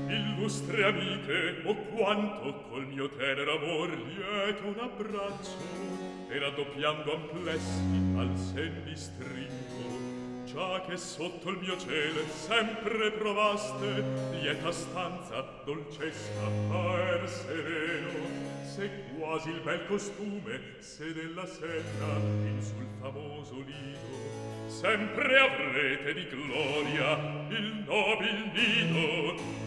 Illustre amiche, o quanto col mio tenero amor lieto un abbraccio, e raddoppiando amplessi al sen mi stringo, già che sotto il mio cielo sempre provaste lieta stanza, dolcezza, aer sereno, se quasi il bel costume se della sera in sul famoso lido sempre avrete di gloria il nobil nido.